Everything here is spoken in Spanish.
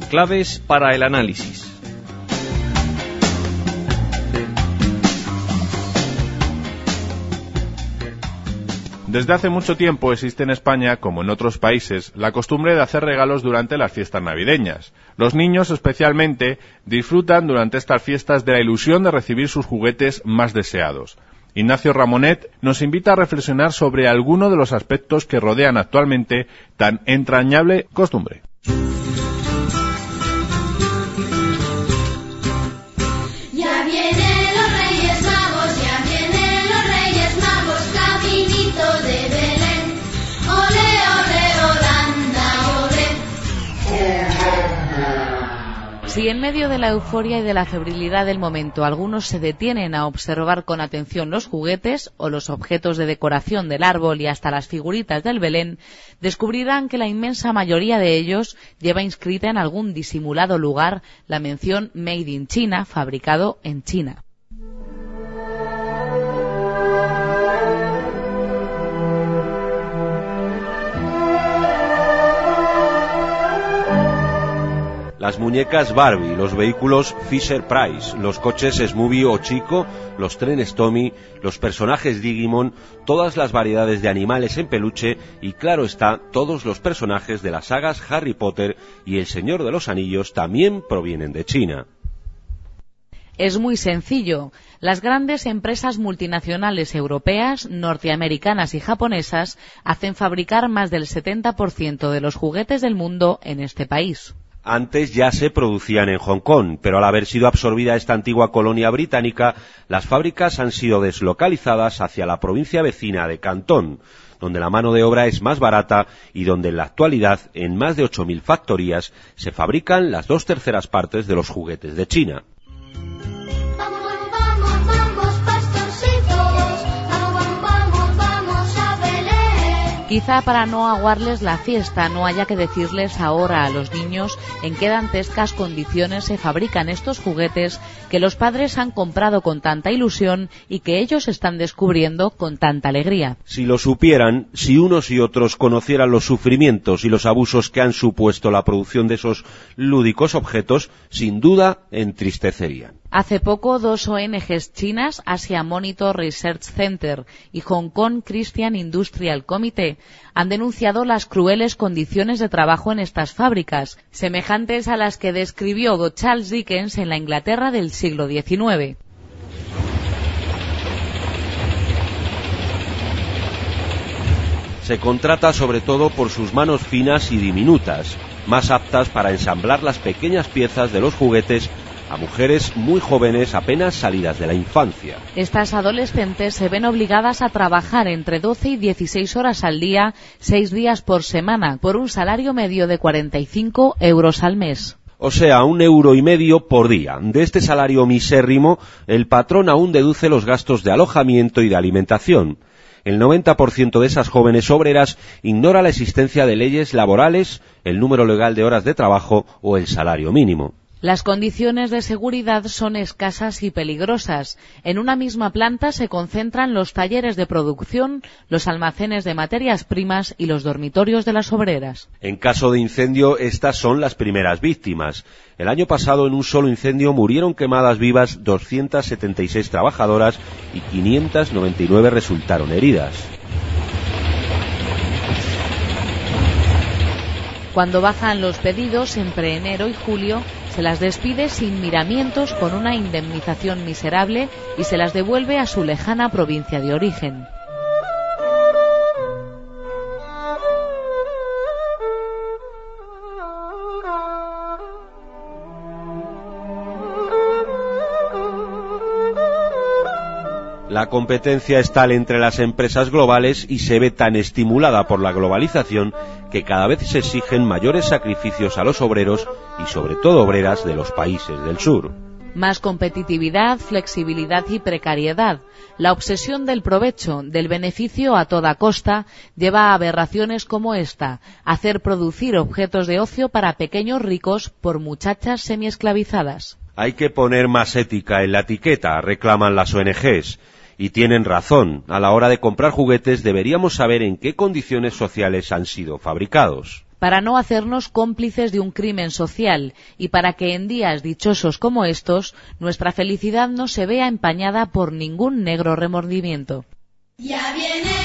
Claves para el análisis. Desde hace mucho tiempo existe en España, como en otros países, la costumbre de hacer regalos durante las fiestas navideñas. Los niños, especialmente, disfrutan durante estas fiestas de la ilusión de recibir sus juguetes más deseados. Ignacio Ramonet nos invita a reflexionar sobre algunos de los aspectos que rodean actualmente tan entrañable costumbre. Si en medio de la euforia y de la febrilidad del momento algunos se detienen a observar con atención los juguetes o los objetos de decoración del árbol y hasta las figuritas del Belén, descubrirán que la inmensa mayoría de ellos lleva inscrita en algún disimulado lugar la mención Made in China, fabricado en China. Las muñecas Barbie, los vehículos Fisher-Price, los coches Smoothie o Chico, los trenes Tommy, los personajes Digimon, todas las variedades de animales en peluche y, claro está, todos los personajes de las sagas Harry Potter y El Señor de los Anillos también provienen de China. Es muy sencillo. Las grandes empresas multinacionales europeas, norteamericanas y japonesas hacen fabricar más del 70% de los juguetes del mundo en este país. Antes ya se producían en Hong Kong, pero al haber sido absorbida esta antigua colonia británica, las fábricas han sido deslocalizadas hacia la provincia vecina de Cantón, donde la mano de obra es más barata y donde en la actualidad, en más de 8.000 factorías, se fabrican las 2/3 partes de los juguetes de China. Quizá para no aguarles la fiesta no haya que decirles ahora a los niños en qué dantescas condiciones se fabrican estos juguetes que los padres han comprado con tanta ilusión y que ellos están descubriendo con tanta alegría. Si lo supieran, si unos y otros conocieran los sufrimientos y los abusos que han supuesto la producción de esos lúdicos objetos, sin duda entristecerían. Hace poco, 2 ONGs chinas, Asia Monitor Research Center y Hong Kong Christian Industrial Committee, han denunciado las crueles condiciones de trabajo en estas fábricas, semejantes a las que describió Charles Dickens en la Inglaterra del siglo XIX. Se contrata sobre todo por sus manos finas y diminutas, más aptas para ensamblar las pequeñas piezas de los juguetes a mujeres muy jóvenes apenas salidas de la infancia. Estas adolescentes se ven obligadas a trabajar entre 12 y 16 horas al día, 6 días por semana, por un salario medio de 45 euros al mes. O sea, 1,5 € por día. De este salario misérrimo, el patrón aún deduce los gastos de alojamiento y de alimentación. El 90% de esas jóvenes obreras ignora la existencia de leyes laborales, el número legal de horas de trabajo o el salario mínimo. Las condiciones de seguridad son escasas y peligrosas. En una misma planta se concentran los talleres de producción, los almacenes de materias primas y los dormitorios de las obreras. En caso de incendio, estas son las primeras víctimas. El año pasado, en un solo incendio, murieron quemadas vivas 276 trabajadoras y 599 resultaron heridas. Cuando bajan los pedidos entre enero y julio, se las despide sin miramientos con una indemnización miserable y se las devuelve a su lejana provincia de origen. La competencia es tal entre las empresas globales y se ve tan estimulada por la globalización que cada vez se exigen mayores sacrificios a los obreros y sobre todo obreras de los países del sur. Más competitividad, flexibilidad y precariedad. La obsesión del provecho, del beneficio a toda costa, lleva a aberraciones como esta: hacer producir objetos de ocio para pequeños ricos por muchachas semiesclavizadas. Hay que poner más ética en la etiqueta, reclaman las ONGs. Y tienen razón, a la hora de comprar juguetes deberíamos saber en qué condiciones sociales han sido fabricados. para no hacernos cómplices de un crimen social y para que en días dichosos como estos nuestra felicidad no se vea empañada por ningún negro remordimiento. Ya viene